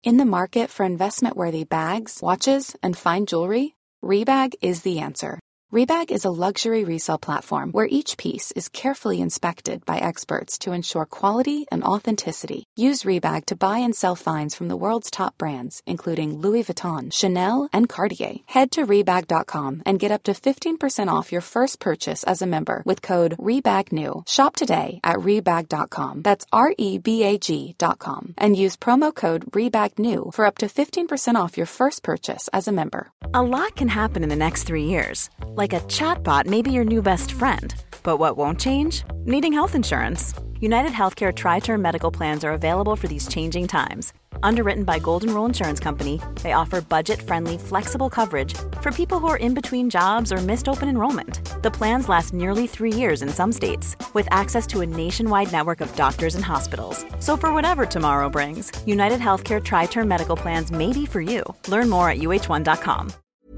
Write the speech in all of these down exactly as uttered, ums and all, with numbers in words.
In the market for investment-worthy bags, watches, and fine jewelry, Rebag is the answer. Rebag is a luxury resale platform where each piece is carefully inspected by experts to ensure quality and authenticity. Use Rebag to buy and sell finds from the world's top brands, including Louis Vuitton, Chanel, and Cartier. Head to Rebag dot com and get up to fifteen percent off your first purchase as a member with code REBAGNEW. Shop today at Rebag dot com. That's R E B A G dot com. And use promo code REBAGNEW for up to fifteen percent off your first purchase as a member. A lot can happen in the next three years. Like a chatbot may be your new best friend. But what won't change? Needing health insurance. United Healthcare Tri-Term Medical Plans are available for these changing times. Underwritten by Golden Rule Insurance Company, they offer budget-friendly, flexible coverage for people who are in between jobs or missed open enrollment. The plans last nearly three years in some states, with access to a nationwide network of doctors and hospitals. So for whatever tomorrow brings, United Healthcare Tri-Term Medical Plans may be for you. Learn more at U H one dot com.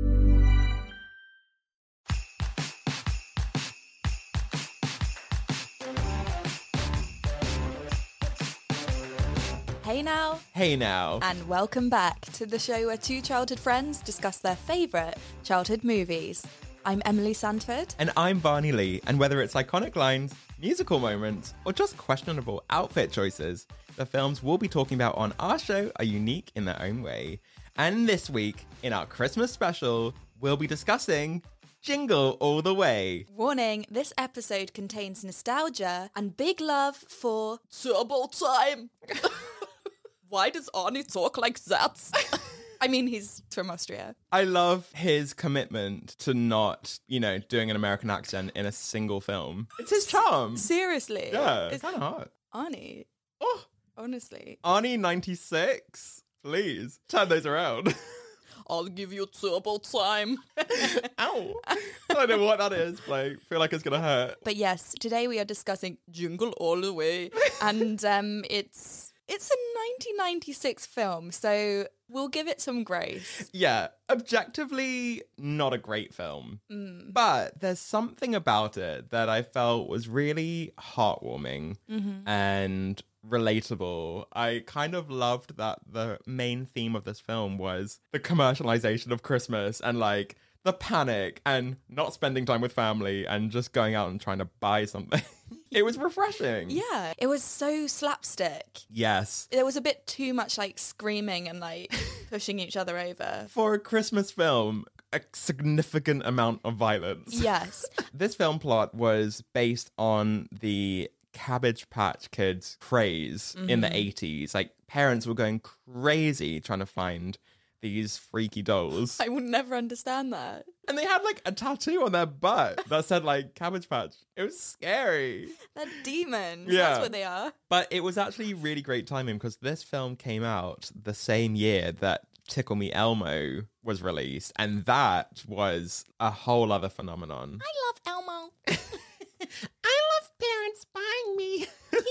Hey now. Hey now. And welcome back to the show where two childhood friends discuss their favourite childhood movies. I'm Emily Sandford. And I'm Barney Lee. And whether it's iconic lines, musical moments, or just questionable outfit choices, the films we'll be talking about on our show are unique in their own way. And this week, in our Christmas special, we'll be discussing Jingle All the Way. Warning, this episode contains nostalgia and big love for Turbo Time. Why does Arnie talk like that? I mean, he's from Austria. I love his commitment to not, you know, doing an American accent in a single film. It's his charm. Seriously. Yeah, it's it's kind of hot. Arnie. Oh, honestly. Arnie ninety-six. Please, turn those around. I'll give you Turbo Time. Ow. I don't know what that is, but I feel like it's going to hurt. But yes, today we are discussing Jingle All the Way. And um, it's... It's a nineteen ninety-six film, so we'll give it some grace. Yeah, objectively not a great film. Mm. But there's something about it that I felt was really heartwarming mm-hmm. and relatable. I kind of loved that the main theme of this film was the commercialization of Christmas and like the panic and not spending time with family and just going out and trying to buy something. It was refreshing. Yeah, it was so slapstick. Yes. There was a bit too much like screaming and like pushing each other over. For a Christmas film, a significant amount of violence. Yes. This film plot was based on the Cabbage Patch Kids craze mm-hmm. in the eighties. Like, parents were going crazy trying to find these freaky dolls. I would never understand that. And they had like a tattoo on their butt that said like Cabbage Patch. It was scary. They're demons. Yeah. That's what they are. But it was actually really great timing because this film came out the same year that Tickle Me Elmo was released. And that was a whole other phenomenon. I love Elmo. I love parents buying me.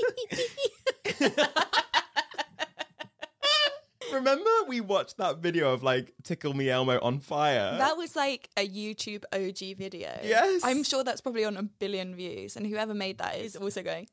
Remember we watched that video of like Tickle Me Elmo on fire? That was like a YouTube O G video. Yes. I'm sure that's probably on a billion views, and whoever made that is also going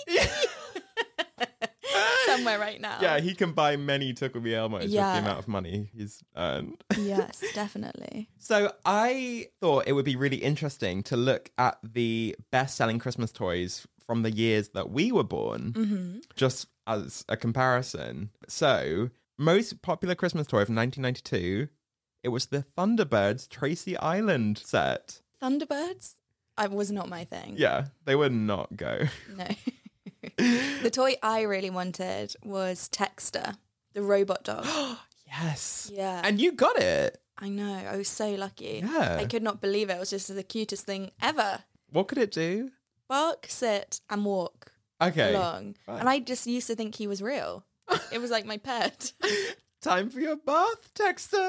somewhere right now. Yeah, he can buy many Tickle Me Elmos yeah. with the amount of money he's earned. Yes, definitely. So I thought it would be really interesting to look at the best-selling Christmas toys from the years that we were born, mm-hmm. just as a comparison. So, most popular Christmas toy from nineteen ninety-two, it was the Thunderbirds Tracy Island set. Thunderbirds? I was not my thing. Yeah, they would not go. No. The toy I really wanted was Texter, the robot dog. Yes. Yeah. And you got it. I know. I was so lucky. Yeah. I could not believe it. It was just the cutest thing ever. What could it do? Bark, sit, and walk Okay. along. Right. And I just used to think he was real. It was like my pet. Time for your bath, Texter.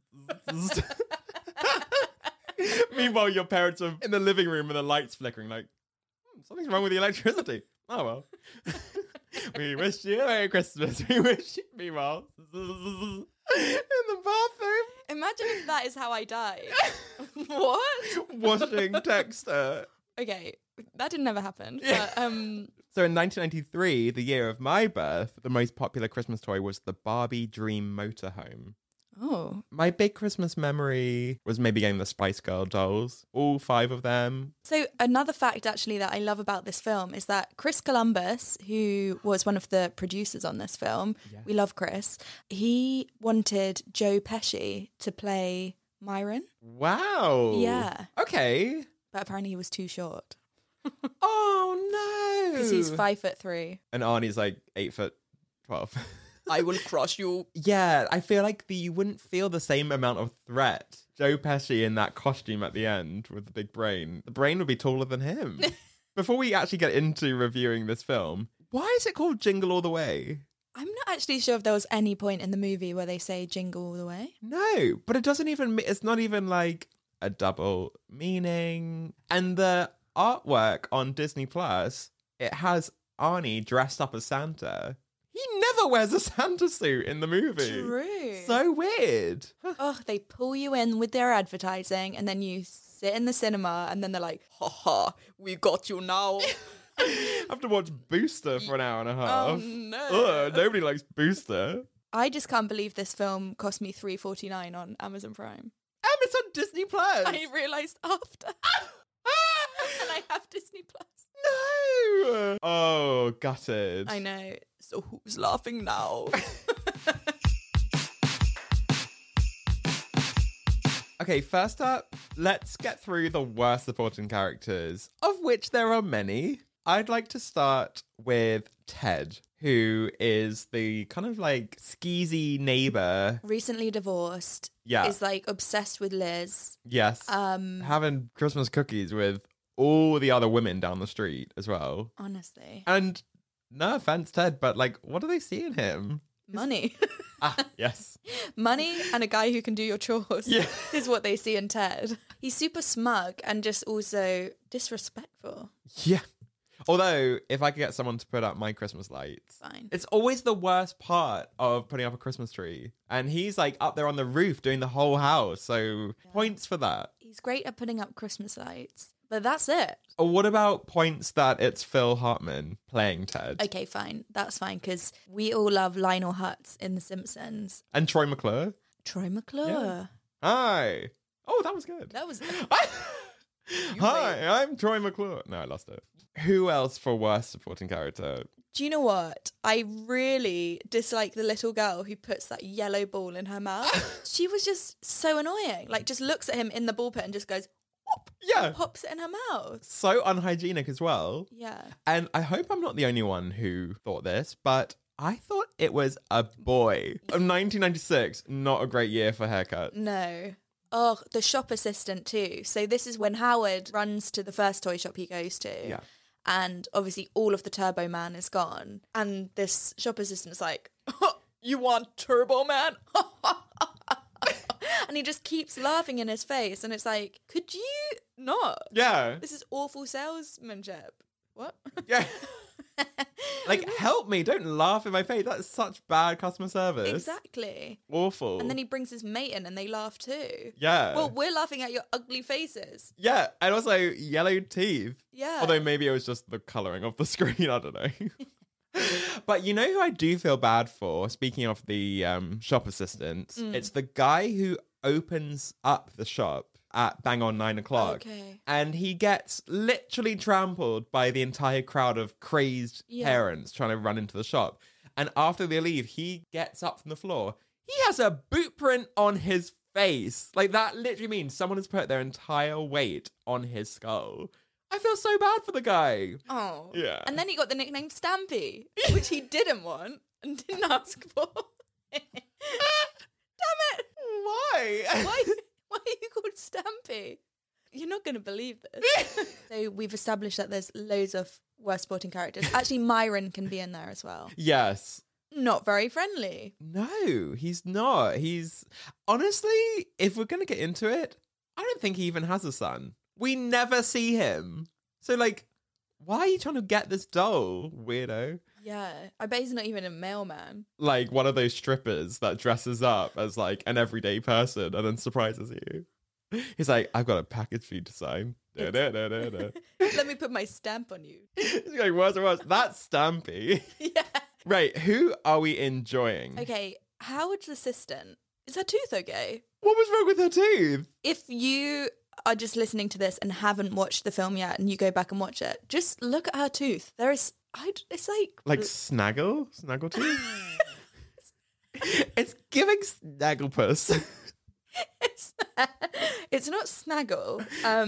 Meanwhile, your parents are in the living room and the lights flickering like, hmm, something's wrong with the electricity. Oh, well. We wish you a Merry Christmas. We wish you, meanwhile, in the bathroom. Imagine if that is how I died. What? Washing Texter. Okay, that didn't ever happen. But, um, So in nineteen ninety-three, the year of my birth, the most popular Christmas toy was the Barbie Dream Motorhome. Oh. My big Christmas memory was maybe getting the Spice Girl dolls, all five of them. So another fact actually that I love about this film is that Chris Columbus, who was one of the producers on this film, Yeah. we love Chris, he wanted Joe Pesci to play Myron. Wow. Yeah. Okay. But apparently he was too short Oh no. because he's five foot three. And Arnie's like eight foot twelve. I will crush you. Yeah, I feel like the, you wouldn't feel the same amount of threat. Joe Pesci in that costume at the end with the big brain. The brain would be taller than him. Before we actually get into reviewing this film, why is it called Jingle All the Way? I'm not actually sure if there was any point in the movie where they say jingle all the way. No, but it doesn't even, it's not even like a double meaning. And the artwork on Disney Plus, it has Arnie dressed up as Santa. He never wears a Santa suit in the movie. True. So weird. Oh, they pull you in with their advertising and then you sit in the cinema and then they're like, ha ha, we got you now. I have to watch Booster for an hour and a half. Oh, no. Ugh, nobody likes Booster. I just can't believe this film cost me three dollars and forty-nine cents on Amazon Prime. And it's on Disney Plus. I realised after. And I have Disney Plus. No. Oh, gutted. I know. So who's laughing now? Okay, first up, let's get through the worst supporting characters, of which there are many. I'd like to start with Ted, who is the kind of like skeezy neighbor. Recently divorced. Yeah. Is like obsessed with Liz. Yes. Um, Having Christmas cookies with all the other women down the street as well. Honestly. And no offense, Ted, but like, what do they see in him? Money. Ah, yes. Money and a guy who can do your chores Yeah. is what they see in Ted. He's super smug and just also disrespectful. Yeah. Although, if I could get someone to put up my Christmas lights, Fine. it's always the worst part of putting up a Christmas tree. And he's like up there on the roof doing the whole house. So points for that. He's great at putting up Christmas lights, but that's it. Or what about points that it's Phil Hartman playing Ted? Okay, fine. That's fine because we all love Lionel Hutz in The Simpsons. And Troy McClure? Troy McClure. Yeah. Hi. Oh, that was good. That was... Hi, I'm Troy McClure. No, I lost it. Who else for worst supporting character? Do you know what? I really dislike the little girl who puts that yellow ball in her mouth. She was just so annoying. Like, just looks at him in the ball pit and just goes, whoop, Yeah. pops it in her mouth. So unhygienic as well. Yeah. And I hope I'm not the only one who thought this, but I thought it was a boy. Of nineteen ninety-six, not a great year for haircuts. No. Oh, the shop assistant too. So this is when Howard runs to the first toy shop he goes to. Yeah. And obviously all of the Turbo Man is gone. And this shop assistant's like, you want Turbo Man? And he just keeps laughing in his face. And it's like, could you not? Yeah. This is awful salesmanship. What? Yeah. Like, help me. Don't laugh in my face. That's such bad customer service. Exactly. Awful. And then he brings his mate in and they laugh too. Yeah. Well, we're laughing at your ugly faces. Yeah. And also yellow teeth. Yeah. Although maybe it was just the colouring of the screen. I don't know. But you know who I do feel bad for? Speaking of the um, shop assistants, Mm. it's the guy who opens up the shop at bang on nine o'clock. Okay. And he gets literally trampled by the entire crowd of crazed Yeah. parents trying to run into the shop. And after they leave, he gets up from the floor. He has a boot print on his face. Like, that literally means someone has put their entire weight on his skull. I feel so bad for the guy. Oh. Yeah. And then he got the nickname Stampy, which he didn't want and didn't ask for. Damn it. Why? Why, why are you called Stampy? You're not going to believe this. So we've established that there's loads of worst sporting characters. Actually, Myron can be in there as well. Yes. Not very friendly. No, he's not. He's... Honestly, if we're going to get into it, I don't think he even has a son. We never see him. So, like, why are you trying to get this doll, weirdo? Yeah. I bet he's not even a mailman. Like, one of those strippers that dresses up as, like, an everyday person and then surprises you. He's like, I've got a package for you to sign. Da, da, da, da, da. Let me put my stamp on you. He's going, worse and worse. That's Stampy. Yeah. Right, who are we enjoying? Okay, Howard's assistant. Is her tooth okay? What was wrong with her tooth? If you are just listening to this and haven't watched the film yet and you go back and watch it, just look at her tooth. There is, I, it's like... Like Snaggle? Snaggle tooth? It's giving Snagglepuss. it's, it's not Snaggle, um,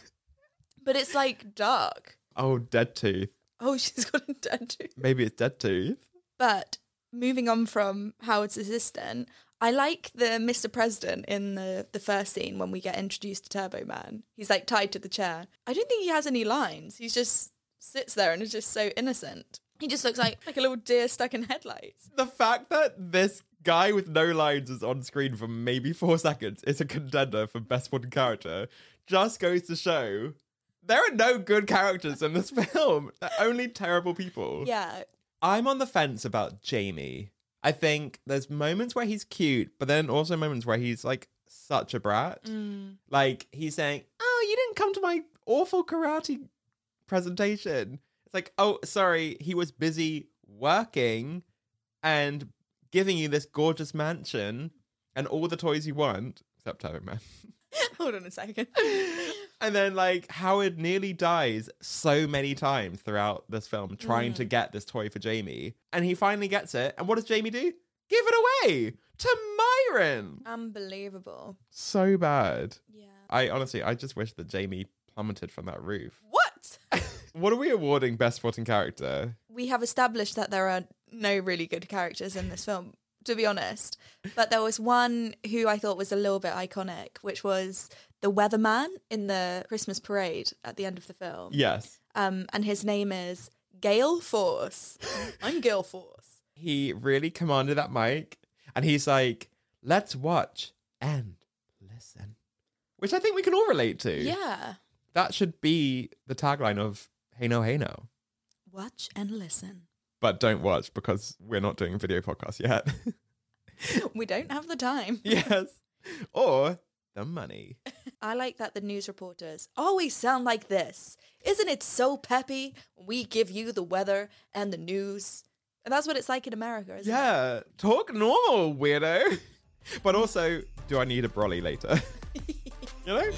but it's like dark. Oh, dead tooth. Oh, she's got a dead tooth. Maybe it's dead tooth. But moving on from Howard's assistant, I like the Mister President in the, the first scene when we get introduced to Turbo Man. He's like tied to the chair. I don't think he has any lines. He just sits there and is just so innocent. He just looks like, like a little deer stuck in headlights. The fact that this guy with no lines is on screen for maybe four seconds is a contender for best supporting character just goes to show there are no good characters in this film. They're only terrible people. Yeah. I'm on the fence about Jamie. I think there's moments where he's cute, but then also moments where he's like such a brat. Mm. Like he's saying, oh, you didn't come to my awful karate presentation. It's like, oh, sorry, he was busy working and giving you this gorgeous mansion and all the toys you want, except Turbo Man. Hold on a second. And then, like, Howard nearly dies so many times throughout this film trying mm. to get this toy for Jamie. And he finally gets it. And what does Jamie do? Give it away to Myron. Unbelievable. So bad. Yeah. I honestly, I just wish that Jamie plummeted from that roof. What? What are we awarding best supporting character? We have established that there are no really good characters in this film, to be honest. But there was one who I thought was a little bit iconic, which was the weatherman in the Christmas parade at the end of the film. Yes. Um, and his name is Gale Force. I'm Gale Force. He really commanded that mic. And he's like, let's watch and listen. Which I think we can all relate to. Yeah. That should be the tagline of Hey No, Hey No. Watch and listen. But don't watch because we're not doing a video podcast yet. We don't have the time. Yes. Or the money. I like that the news reporters always sound like this. Isn't it so peppy when we give you the weather and the news? And that's what it's like in America, isn't yeah. it? Yeah. Talk normal, weirdo. But also, do I need a brolly later? You know?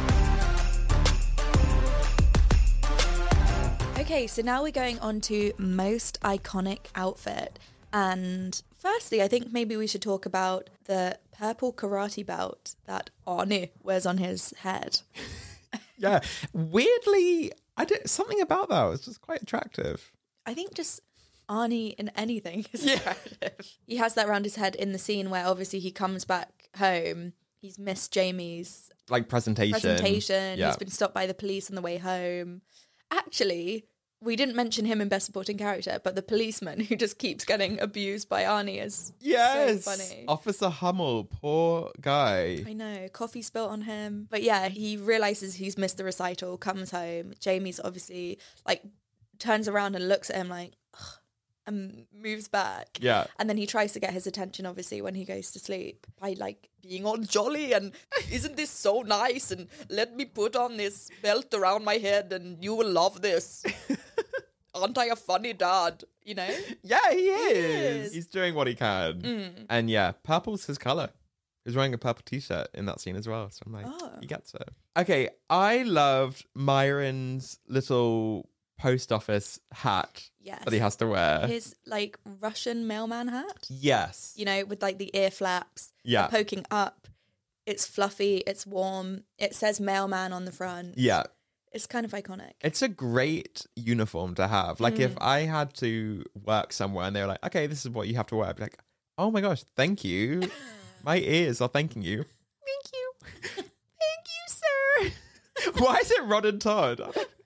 Okay, so now we're going on to most iconic outfit. And firstly, I think maybe we should talk about the purple karate belt that Arnie wears on his head. Yeah. Weirdly, I did something about that was just quite attractive. I think just Arnie in anything is Yeah. attractive. He has that around his head in the scene where obviously he comes back home. He's missed Jamie's Like presentation. presentation. Yeah. He's been stopped by the police on the way home. Actually, we didn't mention him in Best Supporting Character, but the policeman who just keeps getting abused by Arnie is Yes. so funny. Officer Hummel, poor guy. I know, coffee spilt on him. But yeah, he realises he's missed the recital, comes home. Jamie's obviously, like, turns around and looks at him like, ugh, and moves back. Yeah. And then he tries to get his attention, obviously, when he goes to sleep by, like, being all jolly and isn't this so nice? And let me put on this belt around my head and you will love this. Aren't I a funny dad? You know? Yeah, he is. He is. He's doing what he can. Mm. And yeah, purple's his colour. He's wearing a purple t-shirt in that scene as well. So I'm like, Oh. he gets it. Okay, I loved Myron's little post office hat Yes. that he has to wear. His, like, Russian mailman hat. Yes. You know, with, like, the ear flaps. Yeah. Poking up. It's fluffy. It's warm. It says mailman on the front. Yeah. It's kind of iconic. It's a great uniform to have. Like, if I had to work somewhere and they were like, okay, this is what you have to wear, I'd be like, oh my gosh, thank you. My ears are thanking you. Thank you. Thank you, sir. Why is it Rod and Todd?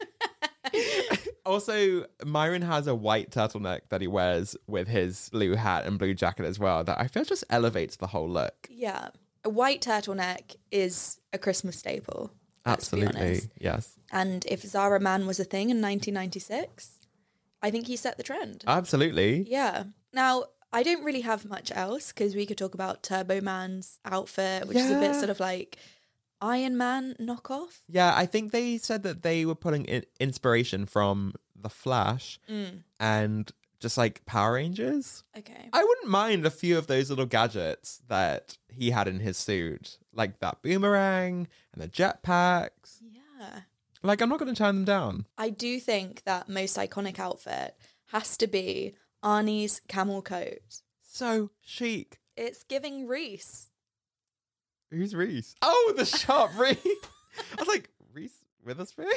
Also, Myron has a white turtleneck that he wears with his blue hat and blue jacket as well that I feel just elevates the whole look. Yeah. A white turtleneck is a Christmas staple. Let's be Absolutely. honest. Yes. And if Zara Man was a thing in nineteen ninety-six, I think he set the trend. Absolutely. Yeah. Now, I don't really have much else because we could talk about Turbo Man's outfit, which is a bit Yeah. sort of like Iron Man knockoff. Yeah, I think they said that they were pulling in inspiration from The Flash Mm. and just like Power Rangers. Okay. I wouldn't mind a few of those little gadgets that he had in his suit, like that boomerang and the jetpacks. Yeah. Like, I'm not going to turn them down. I do think that most iconic outfit has to be Arnie's camel coat. So chic. It's giving Reese. Who's Reese? Oh, the sharp Reese. I was like, Reese Witherspoon?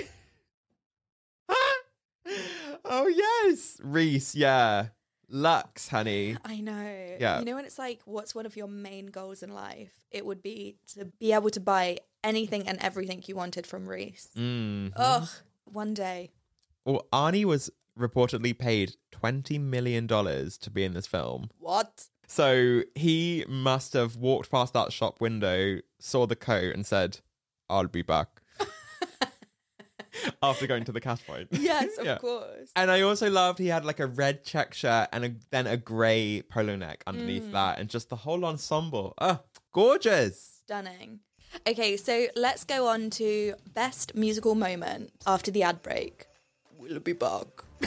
Oh, yes. Reese, yeah. Lux, honey. I know. Yeah. You know when it's like, what's one of your main goals in life? It would be to be able to buy anything and everything you wanted from Reese. Mm. Ugh. One day. Well, Arnie was reportedly paid twenty million dollars to be in this film. What? So he must have walked past that shop window, saw the coat and said, I'll be back. After going to the cash point. Yes, of Yeah. course. And I also loved he had like a red check shirt and a, then a grey polo neck underneath Mm. that and just the whole ensemble. Oh, gorgeous. Stunning. Okay, so let's go on to best musical moment after the ad break. We'll be back.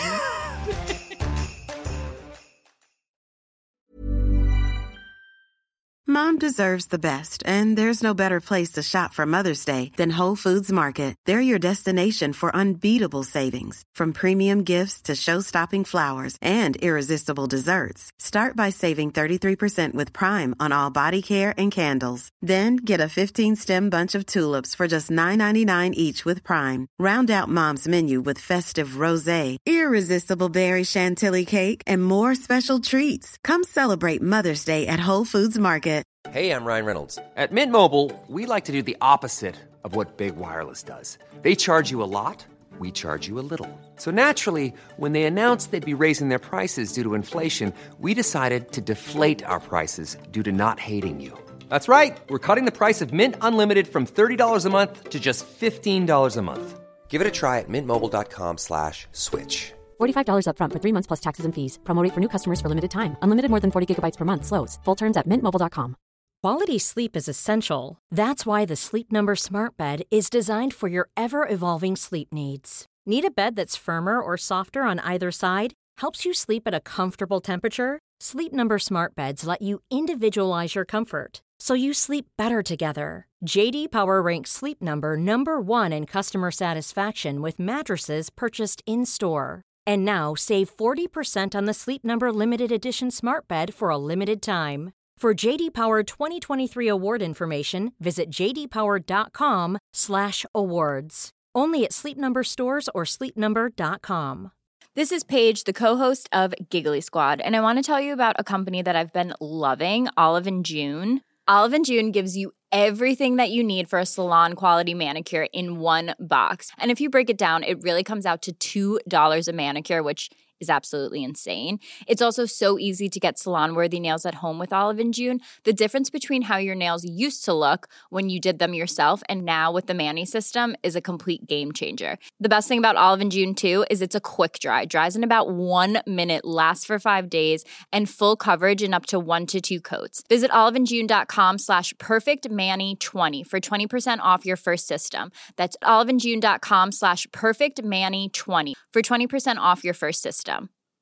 Mom deserves the best, and there's no better place to shop for Mother's Day than Whole Foods Market. They're your destination for unbeatable savings, from premium gifts to show-stopping flowers and irresistible desserts. Start by saving thirty-three percent with Prime on all body care and candles. Then get a fifteen-stem bunch of tulips for just nine ninety-nine each with Prime. Round out Mom's menu with festive rosé, irresistible berry chantilly cake, and more special treats. Come celebrate Mother's Day at Whole Foods Market. Hey, I'm Ryan Reynolds. At Mint Mobile, we like to do the opposite of what Big Wireless does. They charge you a lot, we charge you a little. So naturally, when they announced they'd be raising their prices due to inflation, we decided to deflate our prices due to not hating you. That's right. We're cutting the price of Mint Unlimited from thirty dollars a month to just fifteen dollars a month. Give it a try at mintmobile.com slash switch. forty-five dollars up front for three months plus taxes and fees. Promo rate for new customers for limited time. Unlimited more than forty gigabytes per month slows. Full terms at mint mobile dot com. Quality sleep is essential. That's why the Sleep Number Smart Bed is designed for your ever-evolving sleep needs. Need a bed that's firmer or softer on either side? Helps you sleep at a comfortable temperature? Sleep Number Smart Beds let you individualize your comfort, so you sleep better together. J D Power ranks Sleep Number number one in customer satisfaction with mattresses purchased in-store. And now save forty percent on the Sleep Number Limited Edition Smart Bed for a limited time. For J D Power twenty twenty-three award information, visit jdpower.com slash awards. Only at Sleep Number stores or sleep number dot com. This is Paige, the co-host of Giggly Squad, and I want to tell you about a company that I've been loving, Olive and June. Olive and June gives you everything that you need for a salon-quality manicure in one box. And if you break it down, it really comes out to two dollars a manicure, which is absolutely insane. It's also so easy to get salon-worthy nails at home with Olive and June. The difference between how your nails used to look when you did them yourself and now with the Mani system is a complete game changer. The best thing about Olive and June, too, is it's a quick dry. Dries in about one minute, lasts for five days, and full coverage in up to one to two coats. Visit oliveandjune.com slash perfectmani20 for twenty percent off your first system. That's oliveandjune.com slash perfectmani20 for twenty percent off your first system.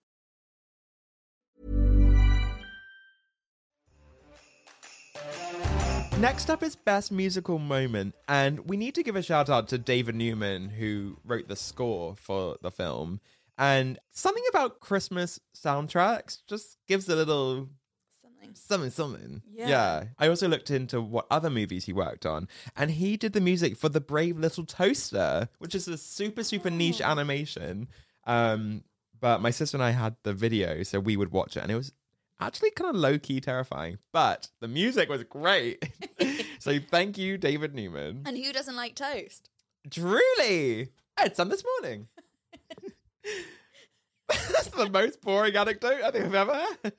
Next up is Best Musical Moment, and we need to give a shout out to David Newman, who wrote the score for the film. And something about Christmas soundtracks just gives a little Something. something, something. Yeah. yeah. I also looked into what other movies he worked on, and he did the music for The Brave Little Toaster, which is a super, super niche animation. Um, but my sister and I had the video, so we would watch it, and it was actually kind of low-key terrifying, but the music was great. So thank you, David Newman. And who doesn't like toast? Truly! I had some this morning. That's the most boring anecdote I think I've ever heard.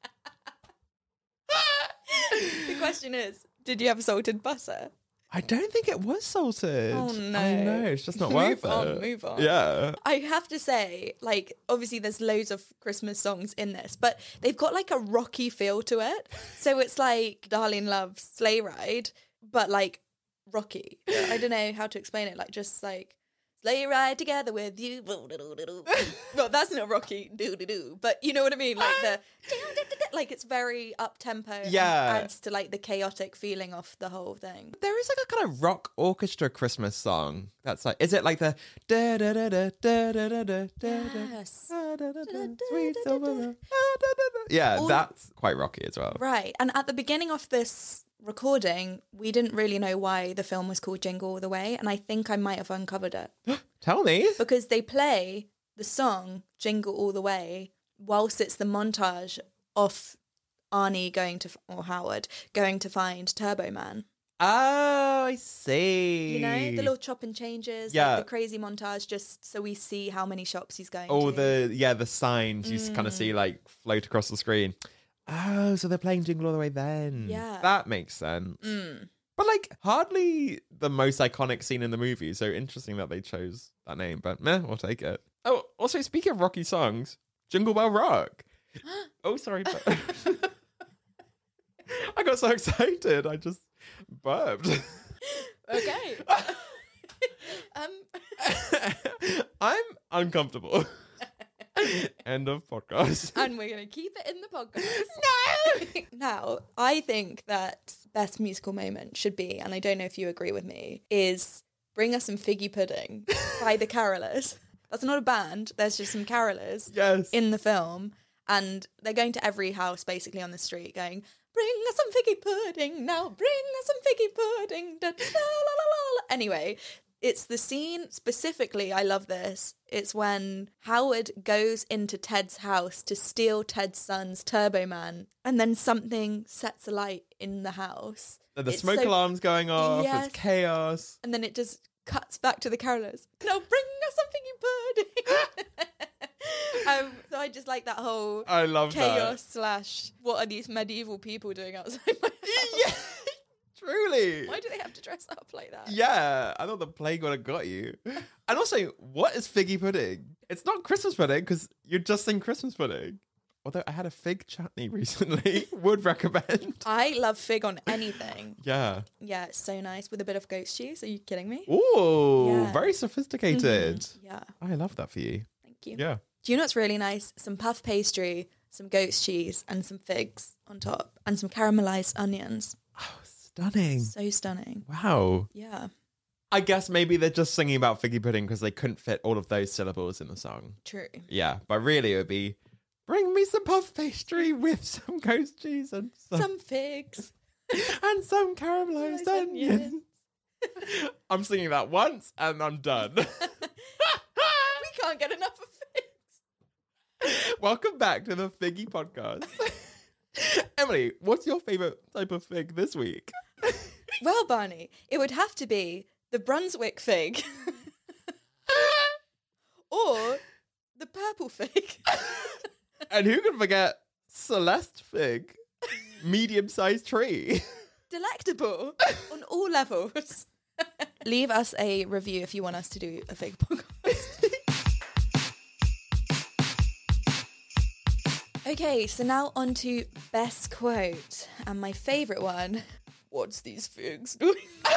The question is, did you have salted butter? I don't think it was salted. Oh, no. I know, it's just not Move worth on, it. move on. Yeah. I have to say, like, obviously there's loads of Christmas songs in this, but they've got like a rocky feel to it. So it's like Darlene Love's Sleigh Ride, but like Rocky. I don't know how to explain it. Like, just like, sleigh ride together with you. Well, that's not Rocky. Do do do. But you know what I mean? Like the like it's very up tempo. Yeah. And adds to like the chaotic feeling of the whole thing. There is like a kind of rock orchestra Christmas song. That's like, is it like the da da da da da da da da da Yes. da da da da sweet silver? Yeah, All- that's quite rocky as well. Right. And at the beginning of this recording, we didn't really know why the film was called Jingle All the Way, and I think I might have uncovered it. Tell me. Because they play the song Jingle All the Way whilst it's the montage of Arnie going to, or Howard, going to find Turbo Man. Oh, I see. You know, the little chop and changes, Yeah. like the crazy montage, just so we see how many shops he's going Oh, to. the, yeah, the signs you kind of see like float across the screen. Oh, so they're playing Jingle All the Way then. Yeah. That makes sense. Mm. But like, hardly the most iconic scene in the movie. So interesting that they chose that name. But meh, we'll take it. Oh, also, speaking of Rocky songs, Jingle Bell Rock. Oh, sorry. But I got so excited. I just burped. Okay. um. I'm uncomfortable. End of podcast. And we're going to keep it in the podcast. No! Now, I think that best musical moment should be, and I don't know if you agree with me, is Bring Us Some Figgy Pudding by the Carolers. That's not a band. There's just some carolers Yes. in the film. And they're going to every house, basically, on the street, going, bring us some figgy pudding now, bring us some figgy pudding. Da, da, la, la, la, la. Anyway, it's the scene, specifically, I love this. It's when Howard goes into Ted's house to steal Ted's son's Turbo Man, and then something sets alight in the house. The It's smoke so- alarm's going off. Yes. It's chaos. And then it just cuts back to the carolers. Now bring us some figgy pudding. um, so I just like that whole I love chaos slash what are these medieval people doing outside my house? Yeah, truly. Why do they have to dress up like that? Yeah, I thought the plague would have got you. And also, what is figgy pudding? It's not Christmas pudding because you're just saying Christmas pudding. Although I had a fig chutney recently, would recommend. I love fig on anything. Yeah. Yeah, it's so nice with a bit of goat's cheese. Are you kidding me? Ooh, Yeah. very sophisticated. Mhm. Yeah, I love that for you. thank you. Yeah. Do you know what's really nice? Some puff pastry, some goat's cheese, and some figs on top, and some caramelized onions. Oh, stunning. So stunning. Wow. Yeah, I guess maybe they're just singing about figgy pudding because they couldn't fit all of those syllables in the song. true. Yeah, but really it would be, bring me some puff pastry with some ghost cheese and some, Some figs. and some caramelized Caramelized onions. onions. I'm singing that once and I'm done. We can't get enough of figs. Welcome back to the Figgy Podcast. Emily, what's your favorite type of fig this week? Well, Barney, it would have to be the Brunswick fig or the purple fig. And who can forget Celeste fig, medium-sized tree? Delectable on all levels. Leave us a review if you want us to do a fig podcast. Okay, so now on to best quote. And my favourite one, what's these figs doing?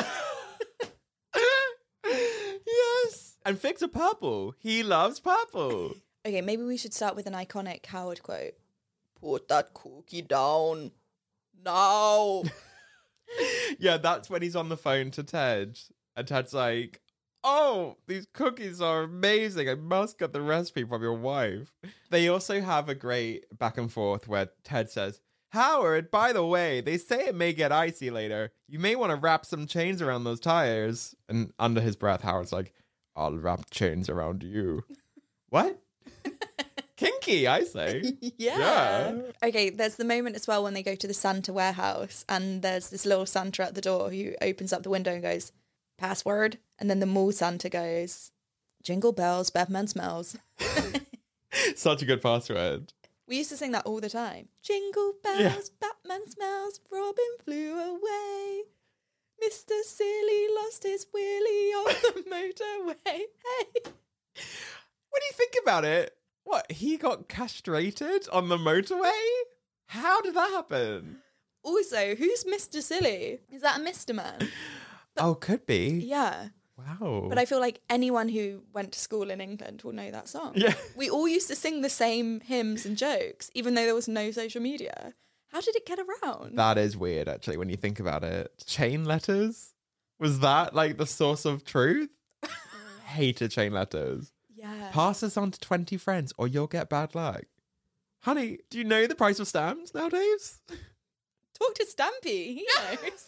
Yes. And figs are purple. He loves purple. Okay, maybe we should start with an iconic Howard quote. Put that cookie down now. Yeah, that's when he's on the phone to Ted. And Ted's like, oh, these cookies are amazing. I must get the recipe from your wife. They also have a great back and forth where Ted says, Howard, by the way, they say it may get icy later. You may want to wrap some chains around those tires. And under his breath, Howard's like, I'll wrap chains around you. What? Kinky, I say. Yeah. Yeah. Okay, there's the moment as well when they go to the Santa warehouse and there's this little Santa at the door who opens up the window and goes, password. And then the mall Santa goes, jingle bells, Batman smells. Such a good password. We used to sing that all the time. Jingle bells, Yeah. Batman smells, Robin flew away. Mister Silly lost his wheelie on the motorway. Hey. When you think about it, what, he got castrated on the motorway? How did that happen? Also, who's Mister Silly? Is that a Mister Man? Oh, could be. Yeah. Wow. But I feel like anyone who went to school in England will know that song. Yeah. We all used to sing the same hymns and jokes, even though there was no social media. How did it get around? That is weird, actually, when you think about it. Chain letters? Was that like the source of truth? Hated chain letters. Yeah. Pass this on to twenty friends or you'll get bad luck. Honey, do you know the price of stamps nowadays? Talk to Stampy. He knows.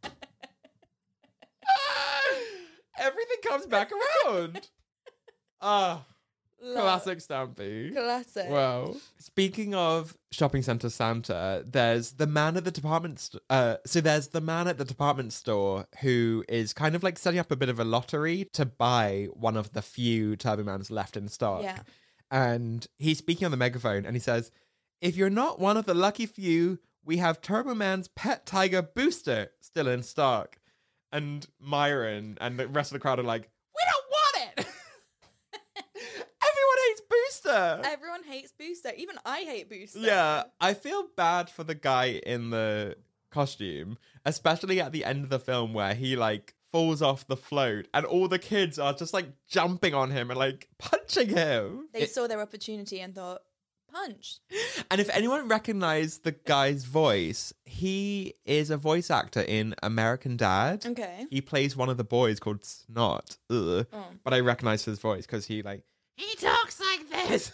Everything comes back around. Ah, classic Stampy. Classic. Wow. Speaking of shopping centre Santa, there's the man at the department store. Uh, so there's the man at the department store who is kind of like setting up a bit of a lottery to buy one of the few Turbomans left in stock. Yeah. And he's speaking on the megaphone and he says, if you're not one of the lucky few, we have Turboman's pet tiger Booster still in stock. And Myron and the rest of the crowd are like, we don't want it! Everyone hates Booster! Everyone hates Booster. Even I hate Booster. Yeah, I feel bad for the guy in the costume, especially at the end of the film where he, like, falls off the float and all the kids are just, like, jumping on him and, like, punching him. They It- saw their opportunity and thought, punch. And if anyone recognized the guy's voice, he is a voice actor in American Dad. Okay. He plays one of the boys called Snot. Ugh. Oh. But I recognize his voice because he like he talks like this.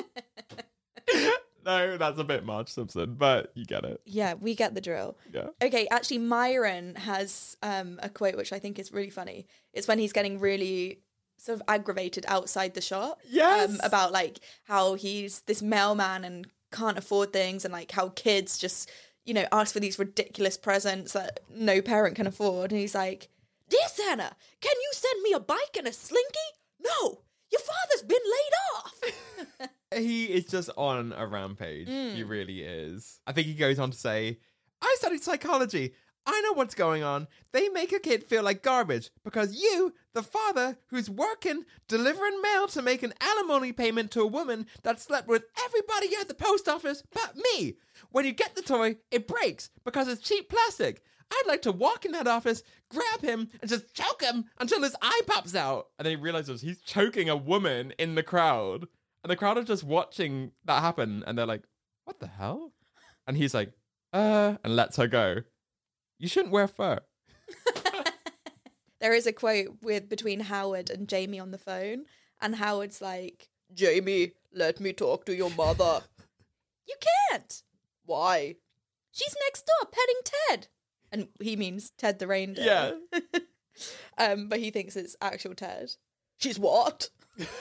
No, that's a bit Marge Simpson, but you get it. Yeah, we get the drill. Yeah. Okay, actually, Myron has um, a quote which I think is really funny. It's when he's getting really sort of aggravated outside the shop. Yes. Um, about like how he's this mailman and can't afford things, and like how kids just, you know, ask for these ridiculous presents that no parent can afford. And he's like, "Dear Santa, can you send me a bike and a slinky? No, your father's been laid off." He is just on a rampage. Mm. He really is. I think he goes on to say, I studied psychology. I know what's going on. They make a kid feel like garbage because you, the father who's working, delivering mail to make an alimony payment to a woman that slept with everybody at the post office but me. When you get the toy, it breaks because it's cheap plastic. I'd like to walk in that office, grab him, and just choke him until his eye pops out. And then he realizes he's choking a woman in the crowd. And the crowd are just watching that happen. And they're like, what the hell? And he's like, uh, and lets her go. You shouldn't wear fur. There is a quote with between Howard and Jamie on the phone, and Howard's like, "Jamie, let me talk to your mother." "You can't." "Why?" "She's next door petting Ted." And he means Ted the reindeer. Yeah. um, but he thinks it's actual Ted. "She's what?"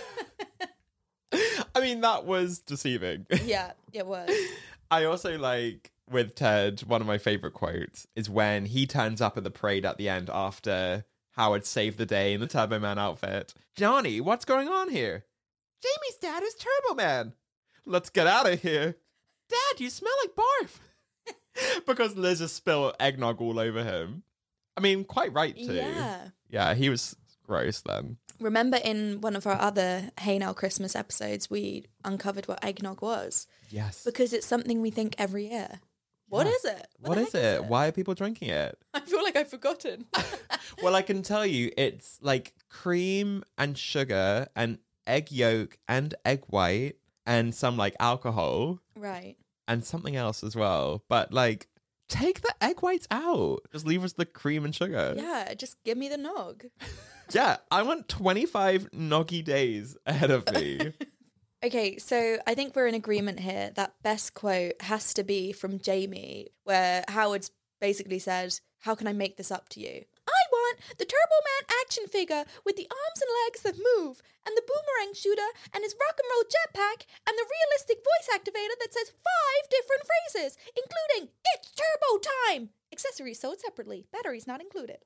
I mean, that was deceiving. Yeah, it was. I also like, with Ted, one of my favorite quotes is when he turns up at the parade at the end after Howard saved the day in the Turbo Man outfit. "Johnny, what's going on here?" "Jamie's dad is Turbo Man." "Let's get out of here." "Dad, you smell like barf." Because Liz has spilled eggnog all over him. I mean, quite right too. Yeah. Yeah, he was gross then. Remember in one of our other Hey Now Christmas episodes, we uncovered what eggnog was? Yes. Because it's something we think every year. What Yeah. is it? What the is heck it? Why are people drinking it? I feel like I've forgotten. Well, I can tell you, it's like cream and sugar and egg yolk and egg white and some like alcohol Right. and something else as well. But like, take the egg whites out. Just leave us the cream and sugar. Yeah, just give me the nog. Yeah, I want twenty-five noggy days ahead of me. Okay, so I think we're in agreement here that best quote has to be from Jamie, where Howard's basically said, "How can I make this up to you?" "I want the Turbo Man action figure with the arms and legs that move, and the boomerang shooter, and his rock and roll jetpack, and the realistic voice activator that says five different phrases, including 'It's Turbo Time!' Accessories sold separately, batteries not included."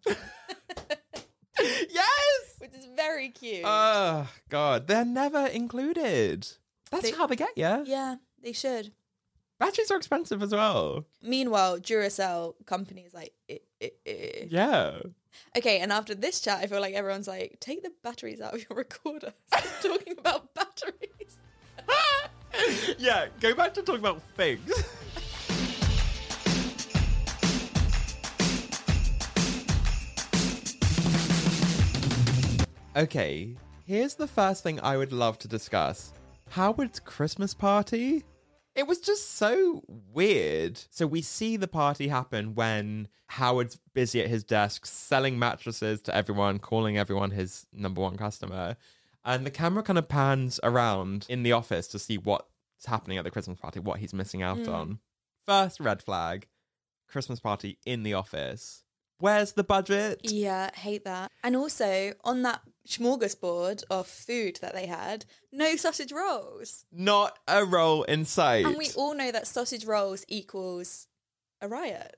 Yes! Which is very cute. Oh, God. They're never included. That's They- how they get you. yeah, they should. Batteries are expensive as well. Meanwhile, Duracell company is like, eh, eh, eh. Yeah. Okay, and after this chat, I feel like everyone's like, take the batteries out of your recorder. Stop talking about batteries. Yeah, go back to talking about figs. Okay, here's the first thing I would love to discuss. Howard's Christmas party? It was just so weird. So we see the party happen when Howard's busy at his desk selling mattresses to everyone, calling everyone his number one customer. And the camera kind of pans around in the office to see what's happening at the Christmas party, what he's missing out mm. on. First red flag, Christmas party in the office. Where's the budget? Yeah, hate that. And also, on that smorgasbord of food that they had, no sausage rolls. Not a roll in sight. And we all know that sausage rolls equals a riot.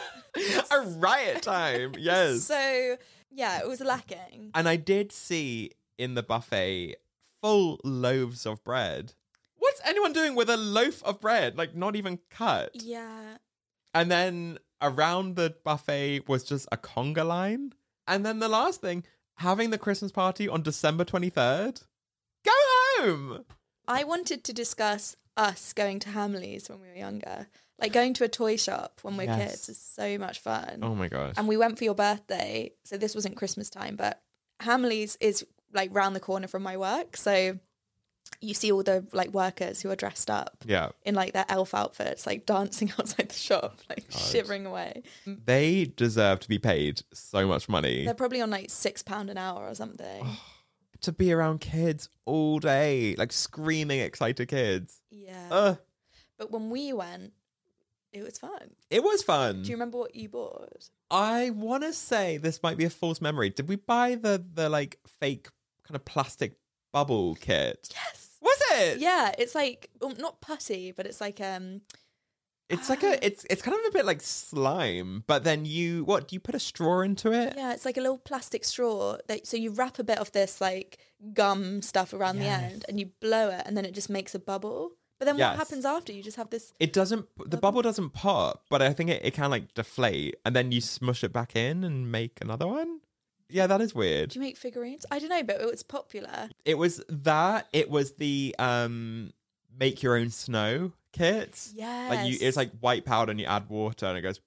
A riot time, yes. So, yeah, it was lacking. And I did see in the buffet full loaves of bread. What's anyone doing with a loaf of bread? Like, not even cut. Yeah. And then around the buffet was just a conga line. And then the last thing, having the Christmas party on December twenty-third. Go home! I wanted to discuss us going to Hamleys when we were younger. Like going to a toy shop when we're yes. kids is so much fun. Oh my gosh. And we went for your birthday. So this wasn't Christmas time, but Hamleys is like round the corner from my work. So you see all the like workers who are dressed up yeah. in like their elf outfits, like dancing outside the shop, like God. shivering away. They deserve to be paid so much money. They're probably on like six pounds an hour or something. To be around kids all day, like screaming excited kids. Yeah. Ugh. But when we went, it was fun. It was fun. Do you remember what you bought? I want to say this might be a false memory. Did we buy the the like fake kind of plastic bubble kit? Yes. Was it? Yeah, it's like well, not putty, but it's like um it's uh, like a it's it's kind of a bit like slime, but then you what, do you put a straw into it? Yeah, it's like a little plastic straw that so you wrap a bit of this like gum stuff around yes. the end and you blow it and then it just makes a bubble. But then yes. what happens after? You just have this It doesn't the bubble, bubble doesn't pop, but I think it, it can like deflate and then you smush it back in and make another one. Yeah, that is weird. Do you make figurines? I don't know, but it was popular. It was that. It was the um, make your own snow kits. Yes. Like you, it's like white powder and you add water and it goes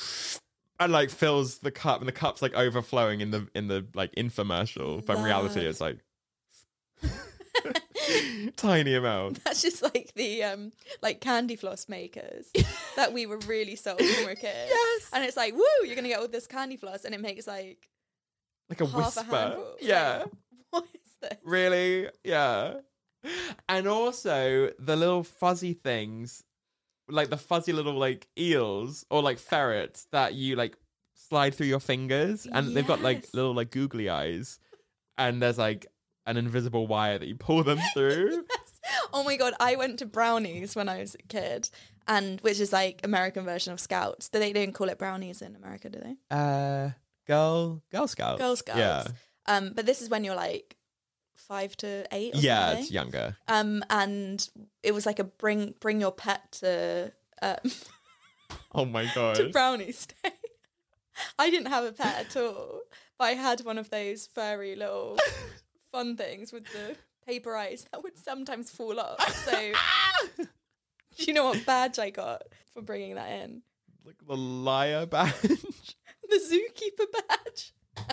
and like fills the cup and the cup's like overflowing in the in the like infomercial. But in reality, it's like tiny amount. That's just like the um like candy floss makers that we were really sold when we were kids. Yes. And it's like, woo, you're gonna get all this candy floss, and it makes like. Like a Half whisper. A yeah. Like, what is this? Really? Yeah. And also the little fuzzy things, like the fuzzy little like eels or like ferrets that you like slide through your fingers and yes. they've got like little like googly eyes and there's like an invisible wire that you pull them through. Yes. Oh my God. I went to Brownies when I was a kid, and which is like American version of Scouts. Do they don't call it Brownies in America, do they? Uh Girl, Girl Scouts. Girl Scouts. Yeah. Um, but this is when you're like five to eight. Or yeah, something. It's younger. Um, and it was like a bring bring your pet to. Um, oh my God. To Brownies Day. I didn't have a pet at all, but I had one of those furry little fun things with the paper eyes that would sometimes fall off. So, do you know what badge I got for bringing that in? Like the liar badge. The zookeeper badge.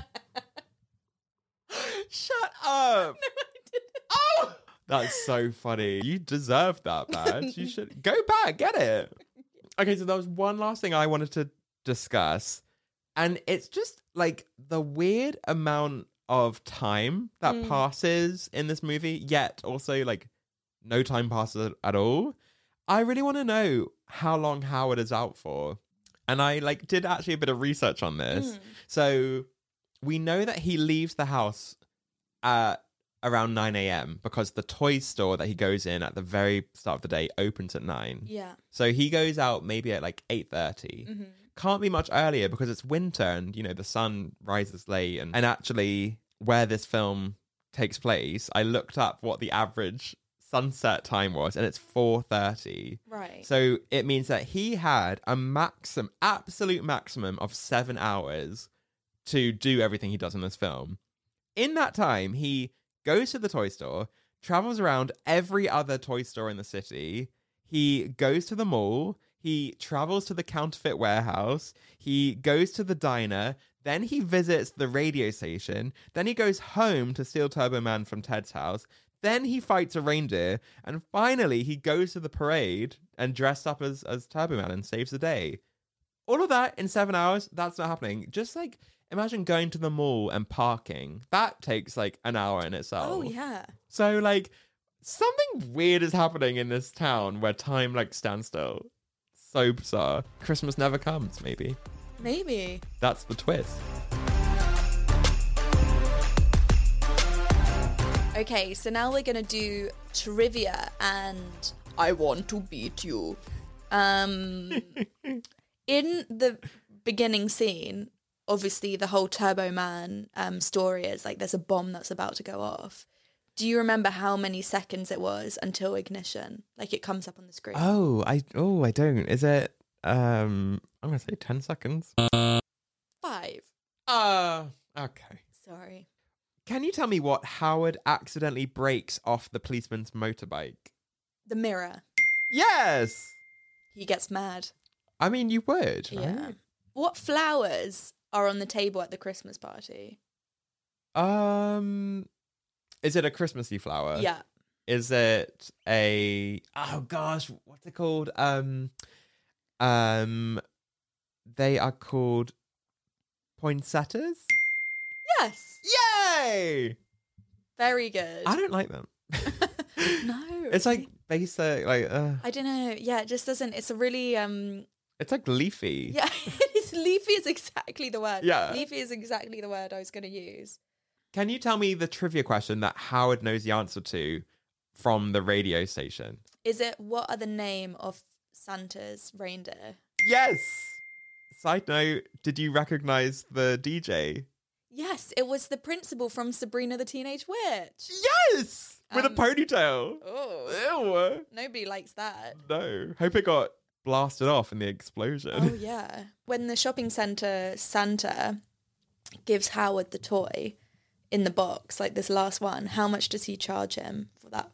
Shut up. No, I didn't. Oh! That's so funny. You deserve that badge. You should go back, get it. Okay, so there was one last thing I wanted to discuss. And it's just like the weird amount of time that mm. passes in this movie, yet also like no time passes at all. I really want to know how long Howard is out for. And I like did actually a bit of research on this. Mm. So we know that he leaves the house at around nine a.m. because the toy store that he goes in at the very start of the day opens at nine. Yeah. So he goes out maybe at like eight thirty. Mm-hmm. Can't be much earlier because it's winter and, you know, the sun rises late. And, and actually where this film takes place, I looked up what the average sunset time was and it's four thirty. Right. So it means that he had a maximum, absolute maximum of seven hours to do everything he does in this film. In that time, he goes to the toy store, travels around every other toy store in the city. He goes to the mall. He travels to the counterfeit warehouse. He goes to the diner. Then he visits the radio station. Then he goes home to steal Turbo Man from Ted's house. Then he fights a reindeer. And finally, he goes to the parade and dressed up as, as Turbo Man and saves the day. All of that in seven hours, that's not happening. Just like, imagine going to the mall and parking. That takes like an hour in itself. Oh, yeah. So like, something weird is happening in this town where time like stands still. So bizarre. Christmas never comes, maybe. Maybe. That's the twist. Okay, so now we're going to do trivia and I want to beat you. Um, in the beginning scene, obviously the whole Turbo Man um, story is like there's a bomb that's about to go off. Do you remember how many seconds it was until ignition? Like it comes up on the screen. Oh, I oh I don't. Is it um I'm gonna say ten seconds. Five. Uh okay. Sorry. Can you tell me what Howard accidentally breaks off the policeman's motorbike? The mirror. Yes. He gets mad. I mean, you would, right? Yeah. What flowers are on the table at the Christmas party? Um, is it a Christmassy flower? Yeah. Is it a oh gosh, what's it called? Um, um, they are called poinsettias. Yes. Yay! Very good. I don't like them. No. It's like basic, like uh, I don't know. Yeah, it just doesn't. It's a really um. it's like leafy. Yeah, it's leafy is exactly the word. Yeah. Leafy is exactly the word I was going to use. Can you tell me the trivia question that Howard knows the answer to from the radio station? Is it what are the name of Santa's reindeer? Yes. Side note, did you recognize the D J? Yes, it was the principal from Sabrina the Teenage Witch. Yes! With Um, a ponytail. Oh, Ew. nobody likes that. No. Hope it got blasted off in the explosion. Oh, yeah. When the shopping centre Santa gives Howard the toy in the box, like this last one, how much does he charge him for that?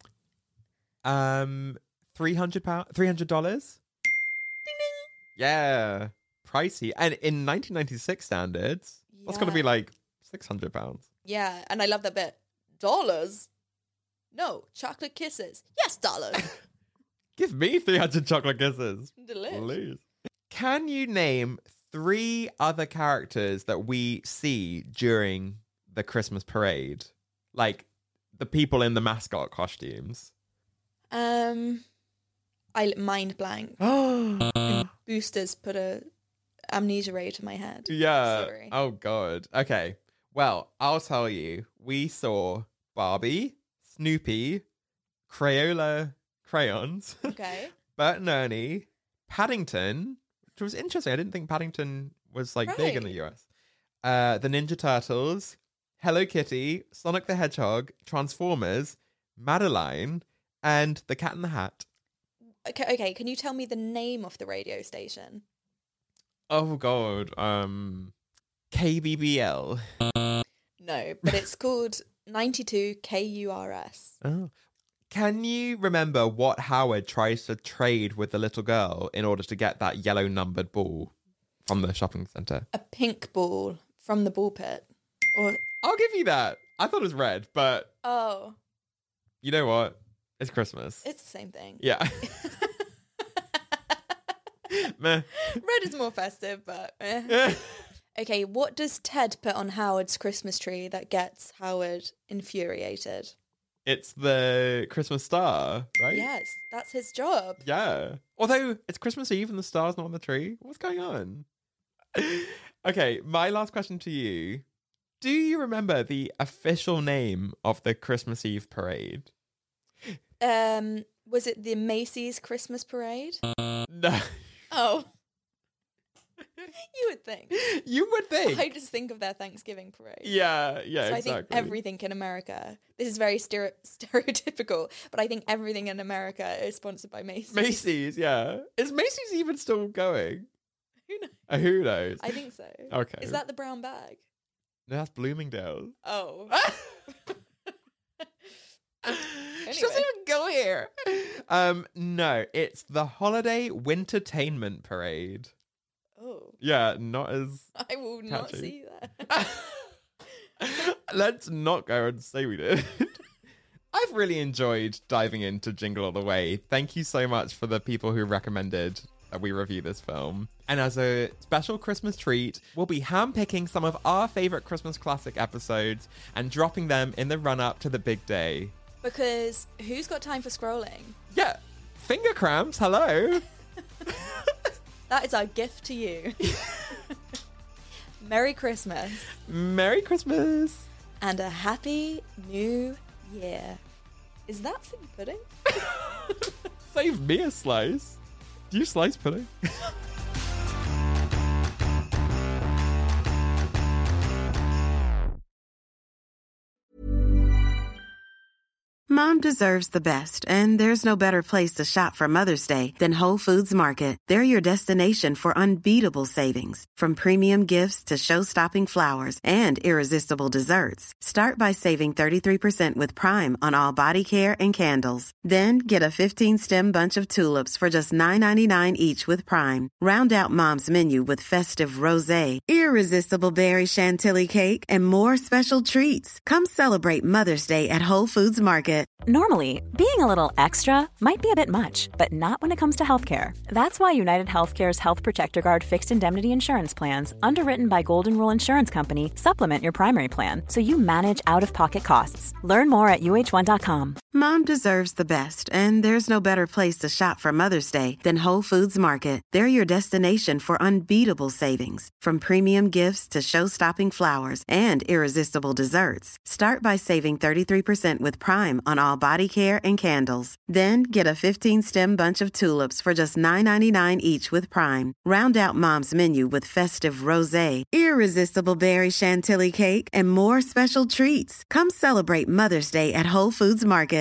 Um, three hundred pounds, three hundred dollars. Ding ding. Yeah, pricey. And in nineteen ninety-six standards, that's going to be Yeah. like six hundred pounds. Yeah, and I love that bit. Dollars? No, chocolate kisses. Yes, dollars. Give me three hundred chocolate kisses. Delish. Please. Can you name three other characters that we see during the Christmas parade? Like the people in the mascot costumes. Um, I mind blank. Oh, Boosters put a amnesia ray to my head. yeah. Sorry. Oh, God. Okay. Well, I'll tell you. We saw Barbie, Snoopy, Crayola crayons, Okay. Bert and Ernie, Paddington, which was interesting. I didn't think Paddington was like big in the Right. U S. Uh, the Ninja Turtles, Hello Kitty, Sonic the Hedgehog, Transformers, Madeline, and the Cat in the Hat. Okay, okay. Can you tell me the name of the radio station? Oh God, um, K B B L. No, but it's called ninety-two K U R S. Oh. Can you remember what Howard tries to trade with the little girl in order to get that yellow numbered ball from the shopping centre? A pink ball from the ball pit. Or I'll give you that. I thought it was red, but oh, you know what? It's Christmas. it's the same thing. Yeah. Meh. Red is more festive, but eh. Okay, what does Ted put on Howard's Christmas tree that gets Howard infuriated? It's the Christmas star, right? Yes, that's his job. Yeah. Although it's Christmas Eve and the star's not on the tree. What's going on? Okay, my last question to you. Do you remember the official name of the Christmas Eve parade? Um, was it the Macy's Christmas Parade? No. Oh. You would think. You would think. I just think of their Thanksgiving parade. Yeah, yeah, so exactly. I think everything in America, this is very stere- stereotypical, but I think everything in America is sponsored by Macy's. Macy's, yeah. Is Macy's even still going? Who knows? Uh, who knows? I think so. Okay. Is that the brown bag? No, that's Bloomingdale's. Oh. She doesn't even go here. Um, no, it's the Holiday Wintertainment Parade. Oh. Yeah, not as I will not catchy. see that. Let's not go and say we did. I've really enjoyed diving into Jingle All the Way. Thank you so much for the people who recommended that we review this film. And as a special Christmas treat, we'll be handpicking some of our favorite Christmas classic episodes and dropping them in the run-up to the big day. Because who's got time for scrolling? Yeah, finger cramps, hello. That is our gift to you. Merry Christmas. Merry Christmas. And a happy new year. Is that fig pudding? Save me a slice. Do you slice pudding? Mom deserves the best, and there's no better place to shop for Mother's Day than Whole Foods Market. They're your destination for unbeatable savings, from premium gifts to show-stopping flowers and irresistible desserts. Start by saving thirty-three percent with Prime on all body care and candles. Then get a fifteen-stem bunch of tulips for just nine ninety-nine each with Prime. Round out Mom's menu with festive rosé, irresistible berry chantilly cake, and more special treats. Come celebrate Mother's Day at Whole Foods Market. Normally, being a little extra might be a bit much, but not when it comes to healthcare. That's why United Healthcare's Health Protector Guard fixed indemnity insurance plans, underwritten by Golden Rule Insurance Company, supplement your primary plan so you manage out-of-pocket costs. Learn more at U H one dot com. Mom deserves the best, and there's no better place to shop for Mother's Day than Whole Foods Market. They're your destination for unbeatable savings, from premium gifts to show-stopping flowers and irresistible desserts. Start by saving thirty-three percent with Prime on all body care and candles. Then get a fifteen-stem bunch of tulips for just nine ninety-nine each with Prime. Round out Mom's menu with festive rosé, irresistible berry chantilly cake, and more special treats. Come celebrate Mother's Day at Whole Foods Market.